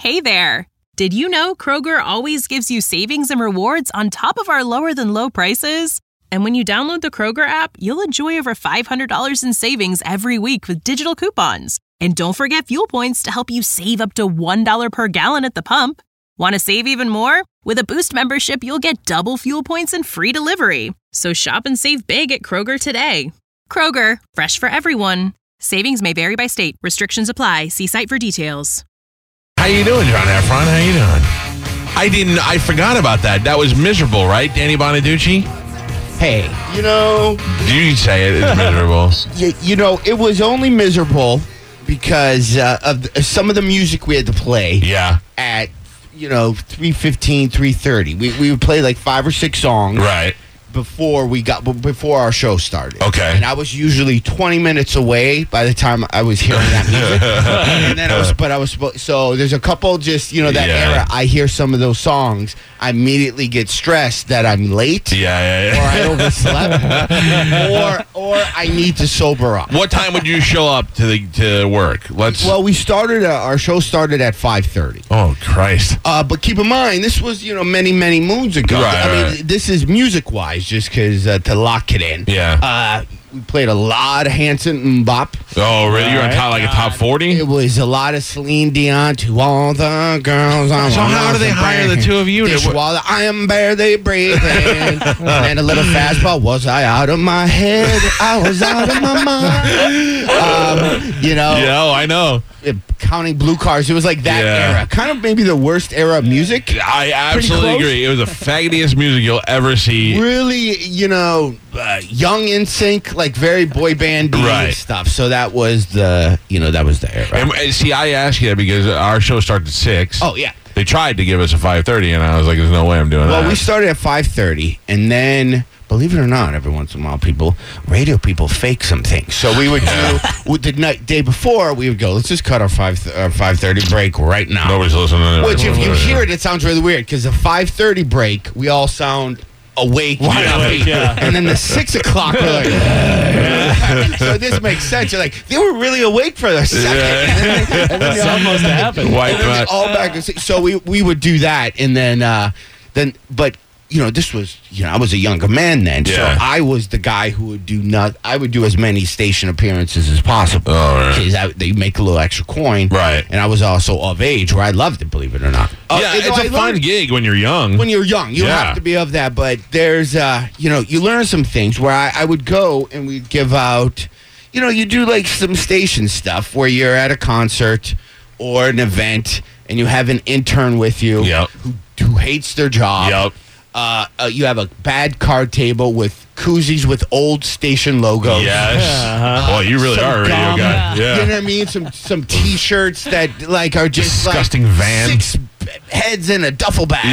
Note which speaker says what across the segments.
Speaker 1: Hey there! Did you know Kroger always gives you savings and rewards on top of our lower-than-low prices? And when you download the Kroger app, you'll enjoy over $500 in savings every week with digital coupons. And don't forget fuel points to help you save up to $1 per gallon at the pump. Want to save even more? With a Boost membership, you'll get double fuel points and free delivery. So shop and save big at Kroger today. Kroger, fresh for everyone. Savings may vary by state. Restrictions apply. See site for details.
Speaker 2: How you doing, John Efron? How you doing? I forgot about that. That was miserable, right, Danny Bonaducci?
Speaker 3: Hey, you know...
Speaker 2: You say it. It's miserable.
Speaker 3: You know, it was only miserable because of some of the music we had to play.
Speaker 2: Yeah.
Speaker 3: At, 3:15, 3:30. We would play like 5 or 6 songs.
Speaker 2: Right.
Speaker 3: Before our show started.
Speaker 2: Okay.
Speaker 3: And I was usually 20 minutes away by the time I was hearing that music. And then so there's a couple that era, I hear some of those songs, I immediately get stressed that I'm late.
Speaker 2: Yeah.
Speaker 3: Or I overslept. or I need to sober up.
Speaker 2: What time would you show up to work?
Speaker 3: Well, our show started at 5:30.
Speaker 2: Oh, Christ.
Speaker 3: But keep in mind, this was, many, many moons ago.
Speaker 2: Right.
Speaker 3: This is music-wise, just because to lock it in.
Speaker 2: Yeah.
Speaker 3: We played a lot of Hanson Mbop.
Speaker 2: Oh, really? You're on a top 40?
Speaker 3: It was a lot of Celine Dion, to all the girls.
Speaker 2: So how do they hire the two of you?
Speaker 3: I am barely breathing. And a little fastball. Was I out of my head? I was out of my mind.
Speaker 2: Yeah, I know.
Speaker 3: Counting blue cars. It was like that era. Kind of maybe the worst era of music.
Speaker 2: I absolutely agree. It was the faggotiest music you'll ever see.
Speaker 3: Really, young NSYNC, like very boy band stuff. So that was the era.
Speaker 2: And see, I asked you that because our show started at 6.
Speaker 3: Oh, yeah.
Speaker 2: They tried to give us a 5:30, and I was like, there's no way I'm doing that.
Speaker 3: Well, we started at 5:30, and then... Believe it or not, every once in a while, radio people fake some things. So we would do, the day before, we would go, let's just cut our 5:30 break right now.
Speaker 2: Nobody's listening.
Speaker 3: Which, if you hear it, it sounds really weird, because the 5:30 break, we all sound awake. And then the 6 o'clock, we're like, so this makes sense. You're like, they were really awake for a second.
Speaker 4: Yeah. And then something must have happened.
Speaker 3: All back. So we would do that, and then but... this was, I was a younger man then, so I was the guy who would I would do as many station appearances as possible. Because they make a little extra coin.
Speaker 2: Right.
Speaker 3: And I was also of age where I loved it, believe it or not.
Speaker 2: It's a fun gig when you're young.
Speaker 3: When you're young. You have to be of that, but there's, you learn some things where I would go and we'd give out, you do like some station stuff where you're at a concert or an event and you have an intern with you who hates their job.
Speaker 2: Yep.
Speaker 3: You have a bad card table with koozies with old station logos.
Speaker 2: Yes. Well, you really are a radio guy. Yeah.
Speaker 3: You know what I mean? Some T-shirts that are just
Speaker 2: disgusting van.
Speaker 3: 6 heads in a duffel bag.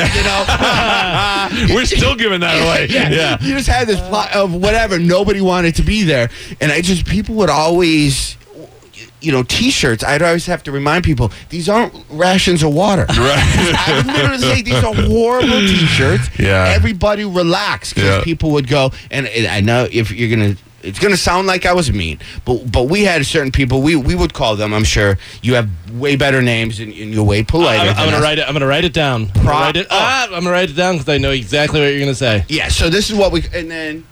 Speaker 2: We're still giving that away. Yeah.
Speaker 3: You just had this plot of whatever. Nobody wanted to be there, and people would always. T-shirts, I'd always have to remind people, these aren't rations of water.
Speaker 2: Right.
Speaker 3: I would literally say, these are horrible T-shirts.
Speaker 2: Yeah.
Speaker 3: Everybody relax, because people would go, and I know if you're going to, it's going to sound like I was mean, but we had certain people, we would call them, I'm sure, you have way better names and you're way politer.
Speaker 4: I'm going to write it down. I'm going to write it down because I know exactly what you're going to say.
Speaker 3: Yeah, so this is what and then,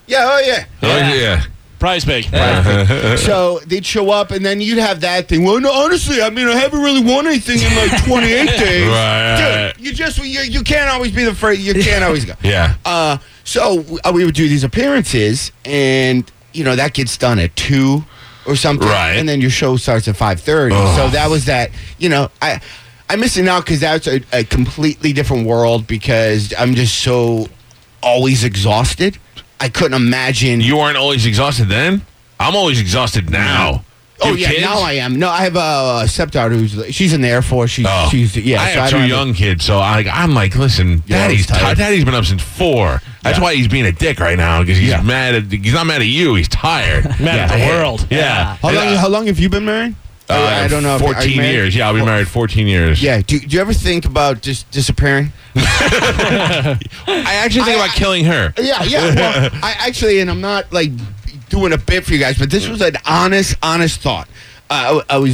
Speaker 4: Prize pig.
Speaker 3: So they'd show up, and then you'd have that thing. Well, no, honestly, I haven't really won anything in like 28 days.
Speaker 2: Right.
Speaker 3: Dude, you can't always be the first. You can't always go.
Speaker 2: Yeah.
Speaker 3: So we would do these appearances, and that gets done at 2 or something.
Speaker 2: Right.
Speaker 3: And then your show starts at 5:30.
Speaker 2: Oh.
Speaker 3: So that was that. I'm missing out because that's a completely different world because I'm just so always exhausted. I couldn't imagine.
Speaker 2: You weren't always exhausted then? I'm always exhausted now.
Speaker 3: Oh, yeah, now I am. No, I have a stepdaughter she's in the Air Force. She's
Speaker 2: I have 2 young kids, so I'm like, listen, Daddy's been up since 4. That's why he's being a dick right now, because he's mad. He's not mad at you. He's tired.
Speaker 4: Mad at the world.
Speaker 2: Yeah.
Speaker 3: How long have you been married? I don't know.
Speaker 2: 14 years. Yeah, I'll be married 14 years.
Speaker 3: Yeah. Do you ever think about just disappearing?
Speaker 2: I actually think about killing her.
Speaker 3: Yeah. Well, and I'm not like doing a bit for you guys, but this was an honest thought. I was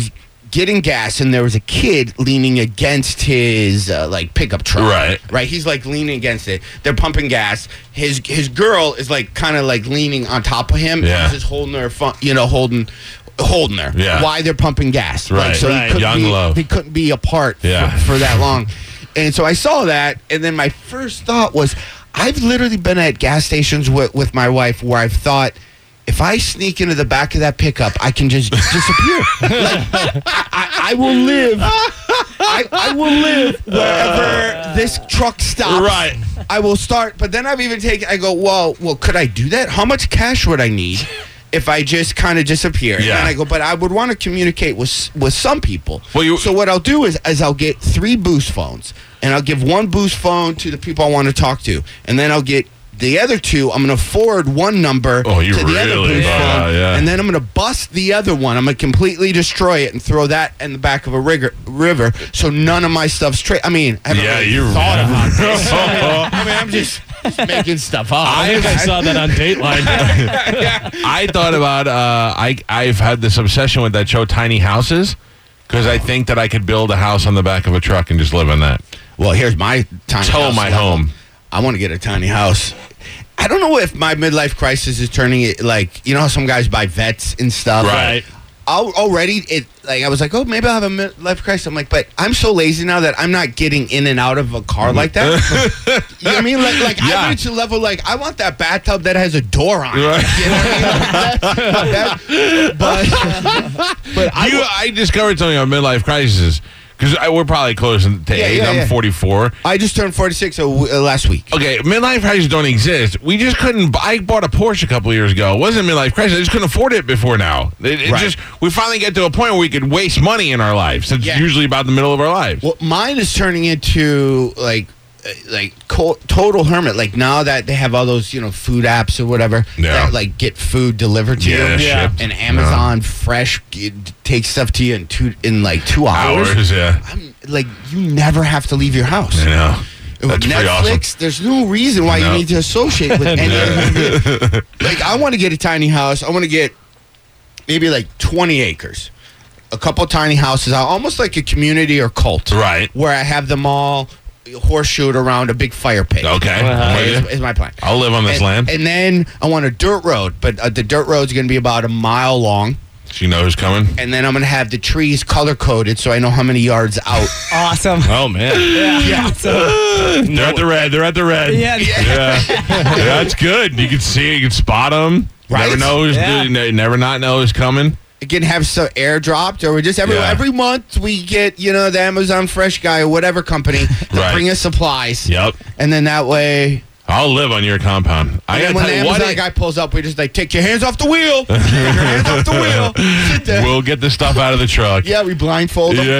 Speaker 3: getting gas, and there was a kid leaning against his like pickup truck. Right. He's like leaning against it. They're pumping gas. His girl is like kind of like leaning on top of him.
Speaker 2: Yeah.
Speaker 3: He's just holding her, holding her.
Speaker 2: Yeah.
Speaker 3: While they're pumping gas.
Speaker 2: Right.
Speaker 3: Like, so he couldn't be apart for that long. And so I saw that, and then my first thought was, I've literally been at gas stations with my wife where I've thought, if I sneak into the back of that pickup, I can just disappear. Like, I will live. I will live wherever this truck stops.
Speaker 2: Right.
Speaker 3: I will start. But then I've even taken. I go, well, could I do that? How much cash would I need if I just kind of disappear?
Speaker 2: Yeah.
Speaker 3: And I go, but I would want to communicate with some people.
Speaker 2: Well,
Speaker 3: so what I'll do is I'll get 3 boost phones, and I'll give 1 boost phone to the people I want to talk to, and then I'll get the other 2, I'm going to forward 1 number to the other boost phone, and then I'm going to bust the other one. I'm going to completely destroy it and throw that in the back of a river, so none of my stuff's I mean, I haven't really thought about this. I mean, I'm just making stuff up.
Speaker 4: I think I saw that on Dateline.
Speaker 2: I thought about, I've had this obsession with that show Tiny Houses, because I think that I could build a house on the back of a truck and just live in that.
Speaker 3: Well, here's my tiny house.
Speaker 2: Tow my home.
Speaker 3: I want to get a tiny house. I don't know if my midlife crisis is turning it, like, you know how some guys buy vets and stuff?
Speaker 2: Right.
Speaker 3: I was like, oh, maybe I'll have a midlife crisis. I'm like, but I'm so lazy now that I'm not getting in and out of a car like that. You know what I mean? Like I've reached a level, like, I want that bathtub that has a door on it.
Speaker 2: Right.
Speaker 3: You know what I mean?
Speaker 2: I discovered something on midlife crises. Because we're probably close to age. I'm 44.
Speaker 3: I just turned 46 last week.
Speaker 2: Okay, midlife crises don't exist. We just couldn't. I bought a Porsche a couple years ago. It wasn't a midlife crisis. I just couldn't afford it before now. We finally get to a point where we could waste money in our lives. It's usually about the middle of our lives.
Speaker 3: Well, mine is turning into like total hermit. Like now that they have all those food apps or whatever that like get food delivered to you, and Amazon Fresh takes stuff to you in like 2 hours. I'm like, you never have to leave your house.
Speaker 2: I know. That's
Speaker 3: Netflix,
Speaker 2: awesome.
Speaker 3: There's no reason why you need to associate with any of them. Like, I want to get a tiny house. I want to get maybe like 20 acres. A couple tiny houses, almost like a community or cult.
Speaker 2: Right.
Speaker 3: Where I have them all horseshoed around a big fire pit.
Speaker 2: Okay.
Speaker 3: Is my plan.
Speaker 2: I'll live on this land.
Speaker 3: And then I want a dirt road, but the dirt road's going to be about a mile long.
Speaker 2: So you know who's coming?
Speaker 3: And then I'm going to have the trees color-coded so I know how many yards out.
Speaker 5: Awesome.
Speaker 4: Oh, man.
Speaker 3: Yeah.
Speaker 2: They're at the red. Yeah. That's good. You can see it. You can spot them.
Speaker 3: Right?
Speaker 2: Never not know who's coming.
Speaker 3: Again, have some airdropped, or we just every month we get the Amazon Fresh guy or whatever company to bring us supplies.
Speaker 2: Yep.
Speaker 3: And then that way,
Speaker 2: I'll live on your compound.
Speaker 3: And when the Amazon guy pulls up, we just like take your hands off the wheel. Take your hands off the wheel. Sit there.
Speaker 2: We'll get the stuff out of the truck.
Speaker 3: Yeah, we blindfold them.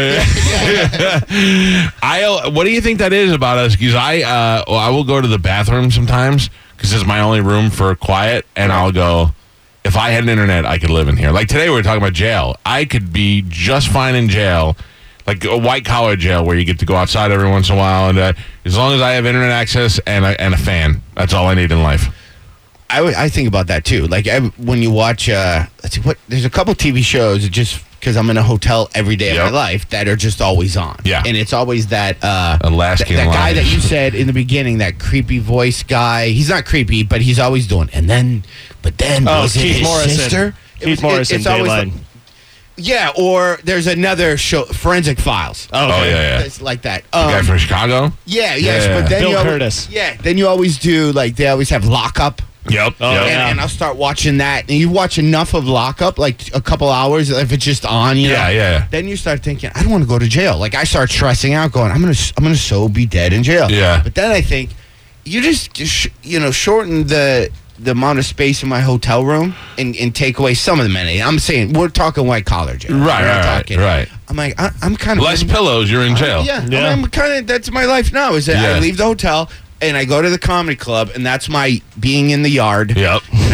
Speaker 2: What do you think that is about us? Because I will go to the bathroom sometimes because it's my only room for quiet, and I'll go. If I had an internet, I could live in here. Like today, we were talking about jail. I could be just fine in jail, like a white-collar jail where you get to go outside every once in a while. And as long as I have internet access and a fan, that's all I need in life.
Speaker 3: I think about that, too. Like, when you watch, there's a couple TV shows, just because I'm in a hotel every day of my life, that are just always on.
Speaker 2: Yeah.
Speaker 3: And it's always that
Speaker 2: Alaskan
Speaker 3: that guy
Speaker 2: Lion.
Speaker 3: that you said in the beginning, that creepy voice guy. He's not creepy, but he's always doing, but then was it
Speaker 4: Keith
Speaker 3: his
Speaker 4: Morrison.
Speaker 3: sister?
Speaker 4: Keith Morrison,
Speaker 3: it's always
Speaker 4: Dateline.
Speaker 3: Yeah, or there's another show, Forensic Files.
Speaker 4: Oh, okay.
Speaker 2: yeah.
Speaker 3: It's like that.
Speaker 2: The guy from Chicago?
Speaker 3: Yes,
Speaker 2: Yeah.
Speaker 3: but then
Speaker 4: Bill
Speaker 3: you
Speaker 4: Curtis.
Speaker 3: then you always do, like, they always have Lockup.
Speaker 2: Yep.
Speaker 3: And I'll start watching that. And you watch enough of Lockup, like a couple hours, if it's just on, you know.
Speaker 2: Yeah.
Speaker 3: Then you start thinking, I don't want to go to jail. Like, I start stressing out, going, I'm gonna so be dead in jail.
Speaker 2: Yeah.
Speaker 3: But then I think, you just shorten the amount of space in my hotel room and take away some of the amenities. I'm saying, we're talking white collar jail.
Speaker 2: Right.
Speaker 3: I'm like, I'm kind of
Speaker 2: Less pillows, you're in jail.
Speaker 3: I'm kind of, that's my life now, is that I leave the hotel and I go to the comedy club, and that's my being in the yard.
Speaker 2: Yep.
Speaker 3: And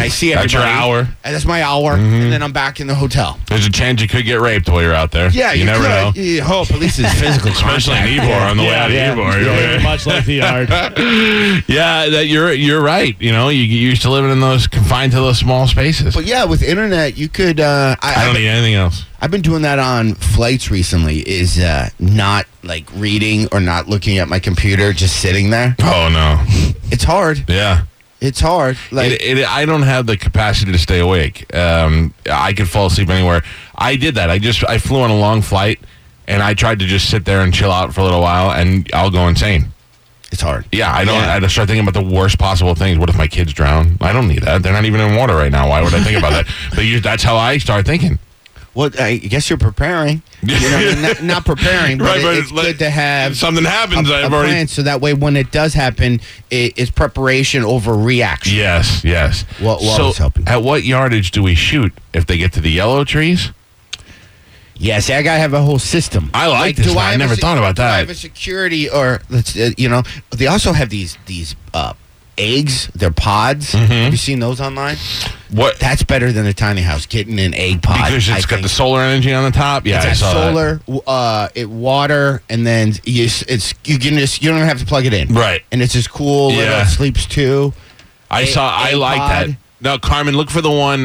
Speaker 3: I see
Speaker 2: That's
Speaker 3: everybody.
Speaker 2: your hour.
Speaker 3: And that's my hour, and then I'm back in the hotel.
Speaker 2: There's a chance you could get raped while you're out there.
Speaker 3: Yeah,
Speaker 2: you never know.
Speaker 3: You hope at least it's physical
Speaker 2: Especially
Speaker 3: contact.
Speaker 2: in Ybor on the way out of Ybor.
Speaker 4: Very much like the yard.
Speaker 2: Yeah, that you're right. You know, you used to living in those confined to those small spaces.
Speaker 3: But yeah, with internet, you could.
Speaker 2: I don't need anything else.
Speaker 3: I've been doing that on flights recently. Is not like reading or not looking at my computer, just sitting there.
Speaker 2: Oh no.
Speaker 3: It's hard.
Speaker 2: Yeah.
Speaker 3: It's hard. Like
Speaker 2: I don't have the capacity to stay awake. I could fall asleep anywhere. I did that. I flew on a long flight, and I tried to just sit there and chill out for a little while, and I'll go insane.
Speaker 3: it's hard.
Speaker 2: Yeah, I don't. I start thinking about the worst possible things. What if my kids drown? I don't need that. They're not even in water right now. Why would I think about that? But that's how I start thinking.
Speaker 3: Well, I guess you're preparing. You know, not preparing, but,
Speaker 2: Right,
Speaker 3: it's good to have
Speaker 2: something happens.
Speaker 3: a plan, so that way when it does happen, it's preparation over reaction.
Speaker 2: Yes.
Speaker 3: What
Speaker 2: so,
Speaker 3: was helping?
Speaker 2: at what yardage do we shoot if they get to the yellow trees?
Speaker 3: Yeah, see, I gotta have a whole system.
Speaker 2: I like this
Speaker 3: do
Speaker 2: one. I never thought about
Speaker 3: do I
Speaker 2: that.
Speaker 3: have a security, or they also have these eggs. They're pods.
Speaker 2: Mm-hmm.
Speaker 3: Have you seen those online?
Speaker 2: What?
Speaker 3: That's better than a tiny house. Getting an egg pod
Speaker 2: Because it's got the solar energy on the top. Yeah, I
Speaker 3: it's
Speaker 2: saw
Speaker 3: got solar, it water, and then you don't even have to plug it in.
Speaker 2: Right.
Speaker 3: And it's just cool.
Speaker 2: Yeah.
Speaker 3: It sleeps too.
Speaker 2: I
Speaker 3: egg
Speaker 2: like
Speaker 3: pod.
Speaker 2: that. No, Carmen, look for the one.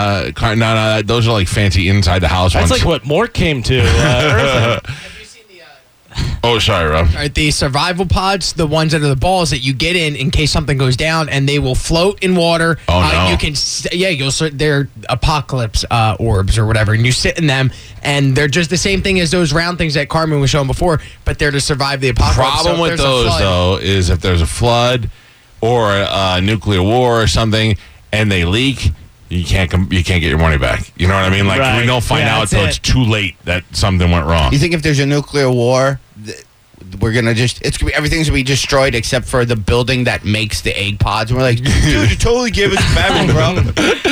Speaker 2: No, those are like fancy inside the house
Speaker 4: That's
Speaker 2: ones.
Speaker 4: like what Mort came to. Earth.
Speaker 5: Have you seen the
Speaker 2: Oh, sorry, Rob.
Speaker 5: the survival pods, the ones that are the balls that you get in case something goes down, and they will float in water.
Speaker 2: Oh, no.
Speaker 5: You can, they're apocalypse orbs or whatever, and you sit in them, and they're just the same thing as those round things that Carmen was showing before, but they're to survive the apocalypse.
Speaker 2: Problem
Speaker 5: So if
Speaker 2: with
Speaker 5: there's a
Speaker 2: those
Speaker 5: flood-
Speaker 2: though is if there's a flood or a nuclear war or something, and they leak, you can't get your money back. You know what I mean? Like
Speaker 4: Right.
Speaker 2: we don't find
Speaker 5: Yeah,
Speaker 2: out
Speaker 5: that's
Speaker 2: till
Speaker 5: it.
Speaker 2: it's too late that something went wrong.
Speaker 3: You think if there's a nuclear war, we're gonna everything's gonna be destroyed except for the building that makes the egg pods? And we're like, dude, you totally gave us a bad one, bro.
Speaker 2: That's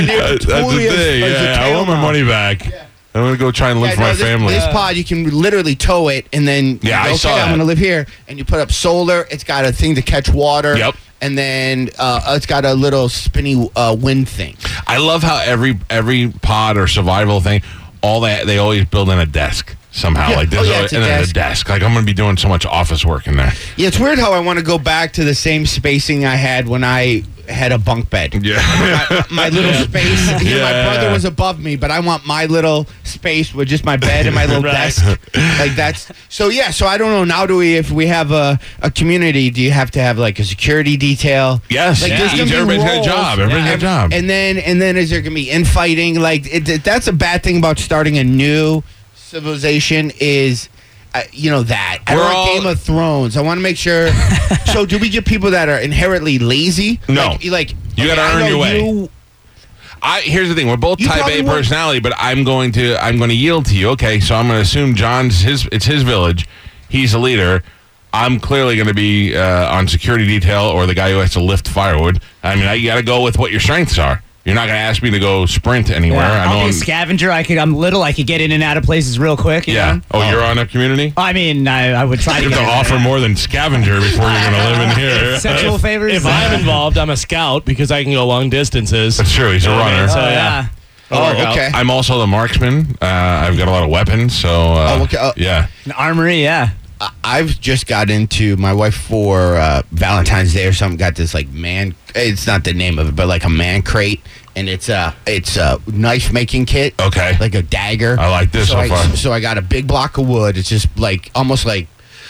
Speaker 2: the thing. Yeah, I want my money back. I'm gonna go try and live for my family.
Speaker 3: This pod, you can literally tow it, and then
Speaker 2: Yeah,
Speaker 3: you
Speaker 2: I saw
Speaker 3: I'm
Speaker 2: that.
Speaker 3: going to live here, and you put up solar. It's got a thing to catch water.
Speaker 2: Yep.
Speaker 3: And then it's got a little spinny wind thing.
Speaker 2: I love how every pod or survival thing, all that they always build in a desk somehow.
Speaker 3: Yeah.
Speaker 2: Like there's
Speaker 3: Oh, yeah,
Speaker 2: always,
Speaker 3: it's a
Speaker 2: and then a
Speaker 3: desk.
Speaker 2: desk. Like I'm gonna be doing so much office work in there.
Speaker 3: Yeah, it's weird how I want to go back to the same spacing I had when I had a bunk bed.
Speaker 2: Yeah.
Speaker 3: My little space. My
Speaker 2: Yeah.
Speaker 3: brother was above me, but I want my little space with just my bed and my little
Speaker 4: Right.
Speaker 3: desk. Like that's so. Yeah. So I don't know. Now, if we have a community, do you have to have like a security detail?
Speaker 2: Yes.
Speaker 3: Like,
Speaker 2: Yeah.
Speaker 3: there's gonna be
Speaker 2: Everybody's got a
Speaker 3: roles.
Speaker 2: job. Everybody's got a job.
Speaker 3: And then is there gonna be infighting? Like that's a bad thing about starting a new civilization. Is that I
Speaker 2: We're
Speaker 3: don't
Speaker 2: all-
Speaker 3: like Game of Thrones. I want to make sure. So do we get people that are inherently lazy?
Speaker 2: No.
Speaker 3: Like
Speaker 2: You gotta
Speaker 3: I
Speaker 2: earn
Speaker 3: know
Speaker 2: your way.
Speaker 3: you-
Speaker 2: Here's the thing: we're both
Speaker 3: You
Speaker 2: type
Speaker 3: probably
Speaker 2: A
Speaker 3: won't-
Speaker 2: personality, but I'm going to yield to you. Okay, so I'm going to assume John's it's his village. He's the leader. I'm clearly going to be on security detail or the guy who has to lift firewood. I mean, you got to go with what your strengths are. You're not going to ask me to go sprint anywhere.
Speaker 6: Yeah,
Speaker 2: I
Speaker 6: I'll
Speaker 2: know.
Speaker 6: be a scavenger. I'm little. I could get in and out of places real quick. You
Speaker 2: Yeah.
Speaker 6: know?
Speaker 2: Oh, you're on a community.
Speaker 6: I mean, I would try
Speaker 2: You
Speaker 6: to
Speaker 2: have
Speaker 6: get
Speaker 2: to
Speaker 6: in
Speaker 2: offer
Speaker 6: there.
Speaker 2: more than scavenger before you're going to live in here.
Speaker 6: Sexual favors.
Speaker 4: If I'm involved, I'm a scout because I can go long distances.
Speaker 2: That's true. He's a
Speaker 4: You know what I
Speaker 2: runner.
Speaker 4: mean? So,
Speaker 6: Oh,
Speaker 4: yeah.
Speaker 6: yeah.
Speaker 3: Oh, okay.
Speaker 2: I'm also the marksman. I've got a lot of weapons, so
Speaker 3: okay.
Speaker 2: yeah.
Speaker 6: An armory. Yeah.
Speaker 3: I've just got into my wife for Valentine's Day or something. Got this like man. It's not the name of it, but like a man crate, and it's a knife making kit.
Speaker 2: Okay.
Speaker 3: Like a dagger.
Speaker 2: I like this so far.
Speaker 3: So I got a big block of wood. It's just like almost like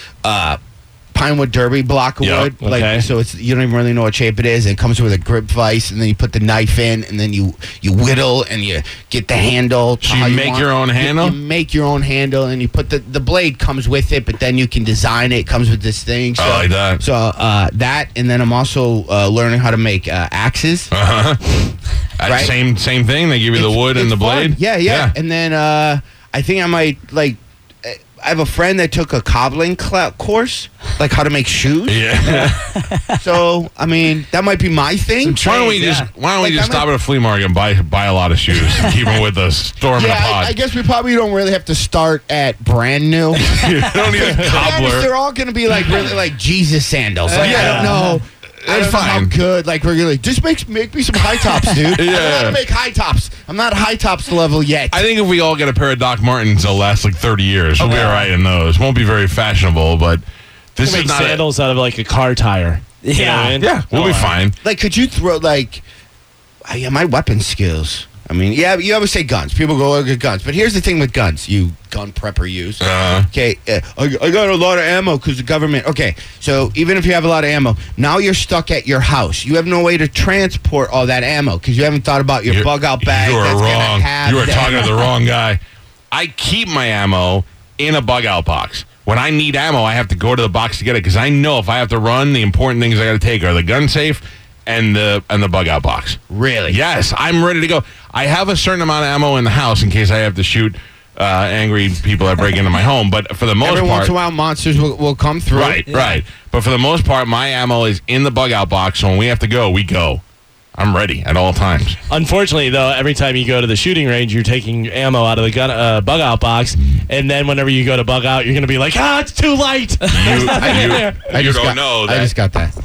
Speaker 3: Pinewood Derby block of
Speaker 2: Yep,
Speaker 3: wood. Like
Speaker 4: okay.
Speaker 3: so, it's you don't even really know what shape it is. It comes with a grip vise, and then you put the knife in, and then you whittle and you get the handle.
Speaker 2: So
Speaker 3: how
Speaker 2: you make
Speaker 3: want.
Speaker 2: your own handle?
Speaker 3: You make your own handle, and you put the blade comes with it, but then you can design it. It comes with this thing. So,
Speaker 2: I like that.
Speaker 3: So that, and then I'm also learning how to make axes. Right.
Speaker 2: Same thing. They give you the
Speaker 3: It's-
Speaker 2: wood and
Speaker 3: it's
Speaker 2: the blade.
Speaker 3: fun. Yeah. And then I think I might like. I have a friend that took a cobbling course, like how to make shoes.
Speaker 2: Yeah.
Speaker 3: So I mean, that might be my thing.
Speaker 2: Why don't we
Speaker 6: Yeah.
Speaker 2: just
Speaker 3: Like,
Speaker 2: stop at a flea market and buy a lot of shoes and keep them with us? Store them in a
Speaker 3: Yeah,
Speaker 2: pod.
Speaker 3: I guess we probably don't really have to start at brand new.
Speaker 2: You don't need a
Speaker 3: To be honest,
Speaker 2: cobbler.
Speaker 3: they're all going to be like really like Jesus sandals. Like, I don't know. I don't know how good. Like we're gonna just make me some high tops, dude. I know how to make high tops. I'm not high tops level yet.
Speaker 2: I think if we all get a pair of Doc Martens, they'll last like 30 years. We'll be all right in those. Won't be very fashionable, but this
Speaker 4: We'll
Speaker 2: is
Speaker 4: make
Speaker 2: not
Speaker 4: sandals out of like a car tire. You know what I mean?
Speaker 2: Yeah, we'll be fine.
Speaker 3: Like, could you throw like? Yeah, my weapon skills. I mean, yeah, you always say guns. People go, look at guns. But here's the thing with guns. You gun prepper use. Okay, I got a lot of ammo because the government. Okay, so even if you have a lot of ammo, now you're stuck at your house. You have no way to transport all that ammo because you haven't thought about your bug-out bag.
Speaker 2: You are
Speaker 3: that's
Speaker 2: wrong.
Speaker 3: Gonna have
Speaker 2: You are
Speaker 3: the
Speaker 2: talking
Speaker 3: ammo.
Speaker 2: to the wrong guy. I keep my ammo in a bug-out box. When I need ammo, I have to go to the box to get it because I know if I have to run, the important things I got to take are the gun safe and the bug-out box.
Speaker 3: Really?
Speaker 2: Yes, I'm ready to go. I have a certain amount of ammo in the house in case I have to shoot angry people that break into my home. But for the most
Speaker 3: Every
Speaker 2: part,
Speaker 3: once in a while, monsters will come through.
Speaker 2: right. But for the most part, my ammo is in the bug-out box. So when we have to go, we go. I'm ready at all times.
Speaker 4: Unfortunately, though, every time you go to the shooting range, you're taking ammo out of the gun bug out box, and then whenever you go to bug out, you're going to be like, it's too light.
Speaker 2: You don't know that.
Speaker 3: I just got that.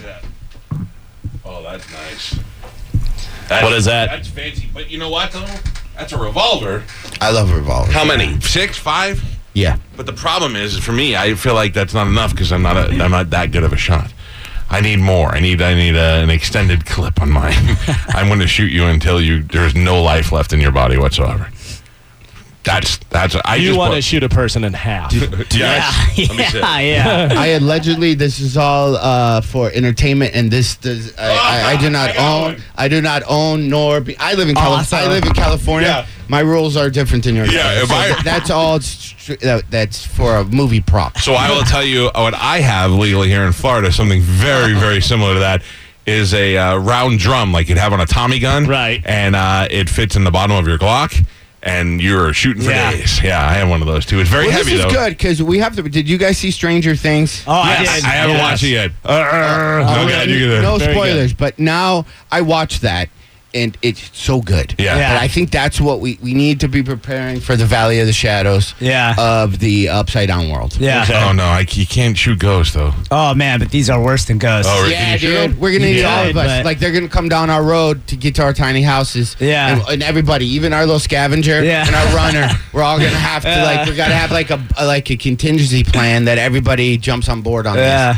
Speaker 2: Oh, that's nice.
Speaker 4: What is that?
Speaker 2: That's fancy. But you know what, though? That's a revolver.
Speaker 3: I love revolvers.
Speaker 2: How many? 6, 5?
Speaker 3: Yeah.
Speaker 2: But the problem is, for me, I feel like that's not enough because I'm not that good of a shot. I need more. I need an extended clip on mine. I'm going to shoot you until there's no life left in your body whatsoever. That's.
Speaker 4: You want to shoot a person in half?
Speaker 2: Yes. Let me see.
Speaker 6: Yeah.
Speaker 3: I allegedly, this is all for entertainment, and this does. I do not own. I do not own nor be. I live in California. I live in California.
Speaker 2: Yeah.
Speaker 3: My rules are different than yours.
Speaker 2: Yeah, if
Speaker 3: that's all. That's for a movie prop.
Speaker 2: So I will tell you what I have legally here in Florida. Something very, very similar to that is a round drum like you'd have on a Tommy gun.
Speaker 4: Right.
Speaker 2: And it fits in the bottom of your Glock. And you're shooting for days. Yeah, I have one of those too. It's very heavy, though.
Speaker 3: This is good because we have to. Did you guys see Stranger Things?
Speaker 6: Oh,
Speaker 2: Yes,
Speaker 6: I did.
Speaker 2: I haven't watched it yet.
Speaker 3: No
Speaker 4: Very
Speaker 3: spoilers, but now I watched that, and it's so good.
Speaker 2: Yeah.
Speaker 3: But I think that's what we need to be preparing for the Valley of the Shadows.
Speaker 6: Yeah.
Speaker 3: Of the Upside Down world.
Speaker 6: Yeah.
Speaker 4: Okay.
Speaker 2: Oh no, you can't shoot ghosts though.
Speaker 6: Oh man, but these are worse than ghosts.
Speaker 2: Oh, really?
Speaker 3: Yeah,
Speaker 2: Can you shoot
Speaker 3: dude.
Speaker 2: them?
Speaker 3: We're gonna need
Speaker 6: Yeah,
Speaker 3: all of us.
Speaker 6: but-
Speaker 3: Like they're gonna come down our road to get to our tiny houses.
Speaker 6: Yeah.
Speaker 3: And everybody, even our little scavenger
Speaker 6: Yeah.
Speaker 3: and our runner, we're all gonna have to we gotta have like a contingency plan that everybody jumps on board on.
Speaker 6: Yeah.